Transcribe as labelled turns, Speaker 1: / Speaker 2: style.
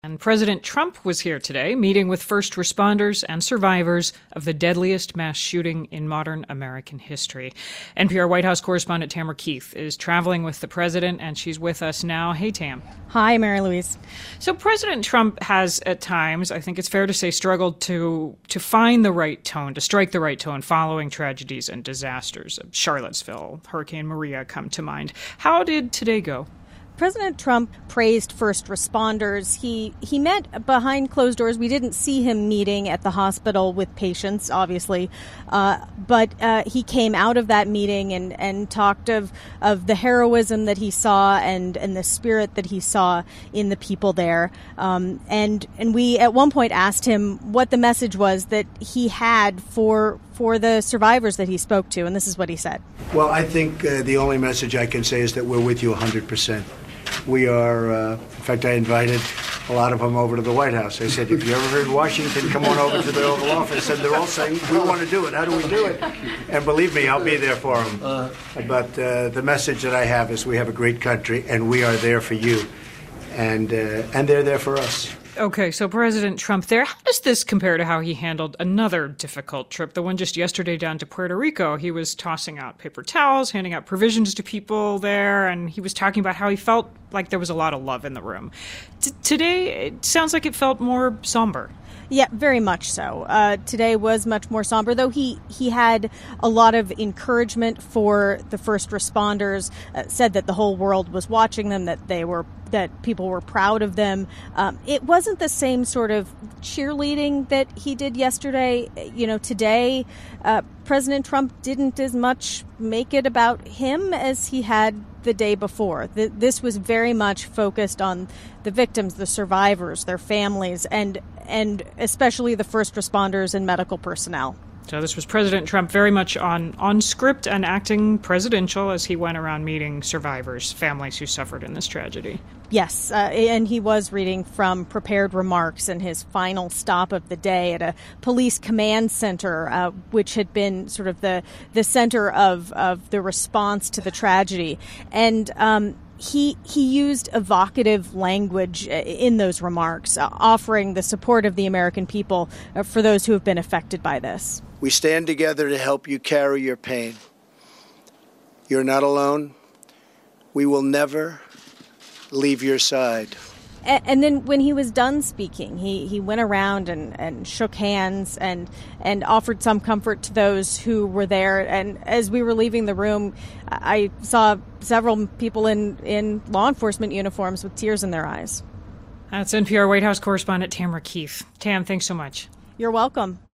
Speaker 1: And President Trump was here today, meeting with first responders and survivors of the deadliest mass shooting in modern American history. NPR White House correspondent Tamara Keith is traveling with the president, and she's with us now. Hey, Tam.
Speaker 2: Hi, Mary Louise.
Speaker 1: So President Trump has, at times, I think it's fair to say, struggled to find the right tone, to strike the right tone following tragedies and disasters. Charlottesville, Hurricane Maria come to mind. How did today go?
Speaker 2: President Trump praised first responders. He met behind closed doors. We didn't see him meeting at the hospital with patients, obviously, but he came out of that meeting and talked of the heroism that he saw and the spirit that he saw in the people there. And we at one point asked him what the message was that he had for the survivors that he spoke to, and this is what he said.
Speaker 3: Well, I think the only message I can say is that we're with you 100%. We are, in fact, I invited a lot of them over to the White House. I said, if you're ever in Washington, come on over to the Oval Office. And they're all saying, we want to do it. How do we do it? And believe me, I'll be there for them. But the message that I have is we have a great country, and we are there for you. And they're there for us.
Speaker 1: Okay, so President Trump there, how does this compare to how he handled another difficult trip, the one just yesterday down to Puerto Rico? He was tossing out paper towels, handing out provisions to people there, and he was talking about how he felt like there was a lot of love in the room. Today, it sounds like it felt more somber.
Speaker 2: Yeah, very much so. Today was much more somber, though he had a lot of encouragement for the first responders, said that the whole world was watching them, that people were proud of them. It wasn't the same sort of cheerleading that he did yesterday. Today, President Trump didn't as much make it about him as he had the day before. This was very much focused on the victims, the survivors, their families, and especially the first responders and medical personnel.
Speaker 1: So this was President Trump very much on script and acting presidential as he went around meeting survivors, families who suffered in this tragedy.
Speaker 2: Yes, and he was reading from prepared remarks in his final stop of the day at a police command center, which had been sort of the center of the response to the tragedy. And He used evocative language in those remarks, offering the support of the American people for those who have been affected by this.
Speaker 3: We stand together to help you carry your pain. You're not alone. We will never leave your side.
Speaker 2: And then when he was done speaking, he went around and shook hands and offered some comfort to those who were there. And as we were leaving the room, I saw several people in law enforcement uniforms with tears in their eyes.
Speaker 1: That's NPR White House correspondent Tamara Keith. Tam, thanks so much.
Speaker 2: You're welcome.